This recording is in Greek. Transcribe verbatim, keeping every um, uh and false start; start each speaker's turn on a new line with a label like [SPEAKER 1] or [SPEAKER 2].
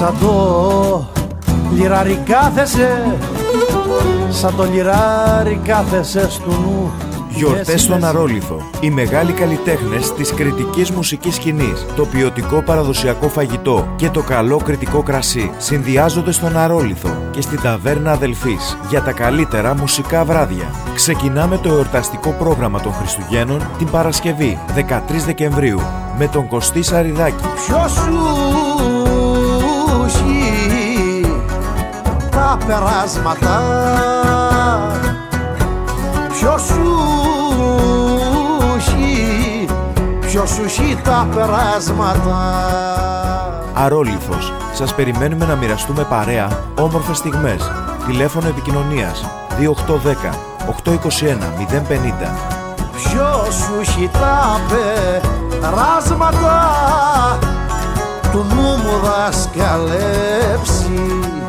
[SPEAKER 1] Σαν το λιράρι κάθεσαι, σαν το λιράρι κάθεσαι στου νου.
[SPEAKER 2] Γιορτές στον Αρόλιθο. Οι μεγάλοι καλλιτέχνες της κρητικής μουσικής σκηνής, το ποιοτικό παραδοσιακό φαγητό και το καλό κρητικό κρασί συνδυάζονται στον Αρόλιθο και στην Ταβέρνα Αδελφής για τα καλύτερα μουσικά βράδια. Ξεκινάμε το εορταστικό πρόγραμμα των Χριστουγέννων την Παρασκευή δεκατρείς Δεκεμβρίου με τον Κωστή Σαριδάκη.
[SPEAKER 1] Ποιος σου έχει τα περάσματα, ποιος σου έχει, ποιος σου έχει τα περάσματα.
[SPEAKER 2] Αρόλιθος. Σας περιμένουμε να μοιραστούμε παρέα όμορφες στιγμές. Τηλέφωνο επικοινωνίας δύο οκτώ ένα μηδέν οκτώ δύο ένα μηδέν πενήντα.
[SPEAKER 1] Ποιος σου έχει τα περάσματα του νου μου δασκαλέψει.